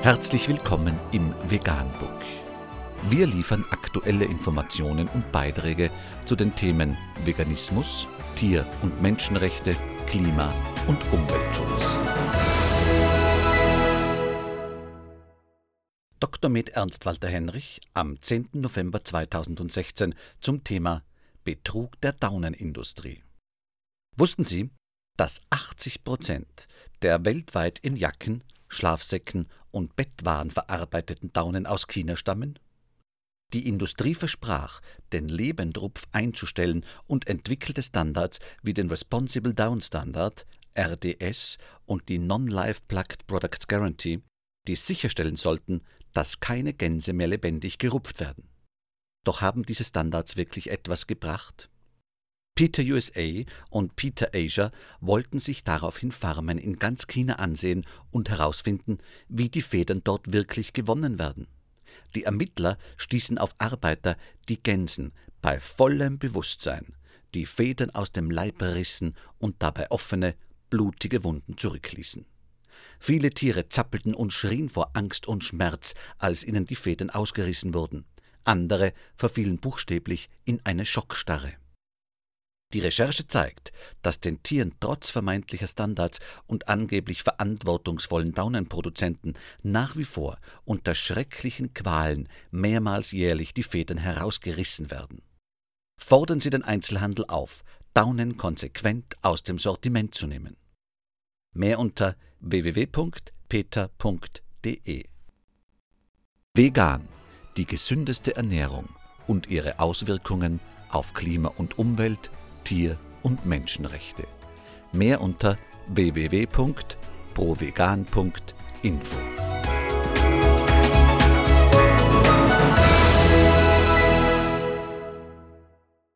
Herzlich willkommen im Veganbook. Wir liefern aktuelle Informationen und Beiträge zu den Themen Veganismus, Tier- und Menschenrechte, Klima- und Umweltschutz. Dr. med. Ernst Walter Henrich am 10. November 2016 zum Thema Betrug der Daunenindustrie. Wussten Sie, dass 80% der weltweit in Jacken, Schlafsäcken und Bettwaren verarbeiteten Daunen aus China stammen? Die Industrie versprach, den Lebendrupf einzustellen und entwickelte Standards wie den Responsible Down Standard, RDS, und die Non-Live Plugged Products Guarantee, die sicherstellen sollten, dass keine Gänse mehr lebendig gerupft werden. Doch haben diese Standards wirklich etwas gebracht? PETA USA und PETA Asia wollten sich daraufhin Farmen in ganz China ansehen und herausfinden, wie die Federn dort wirklich gewonnen werden. Die Ermittler stießen auf Arbeiter, die Gänsen bei vollem Bewusstsein die Federn aus dem Leib rissen und dabei offene, blutige Wunden zurückließen. Viele Tiere zappelten und schrien vor Angst und Schmerz, als ihnen die Federn ausgerissen wurden. Andere verfielen buchstäblich in eine Schockstarre. Die Recherche zeigt, dass den Tieren trotz vermeintlicher Standards und angeblich verantwortungsvollen Daunenproduzenten nach wie vor unter schrecklichen Qualen mehrmals jährlich die Federn herausgerissen werden. Fordern Sie den Einzelhandel auf, Daunen konsequent aus dem Sortiment zu nehmen. Mehr unter www.peta.de. Vegan, die gesündeste Ernährung und ihre Auswirkungen auf Klima und Umwelt, Tier- und Menschenrechte. Mehr unter www.provegan.info.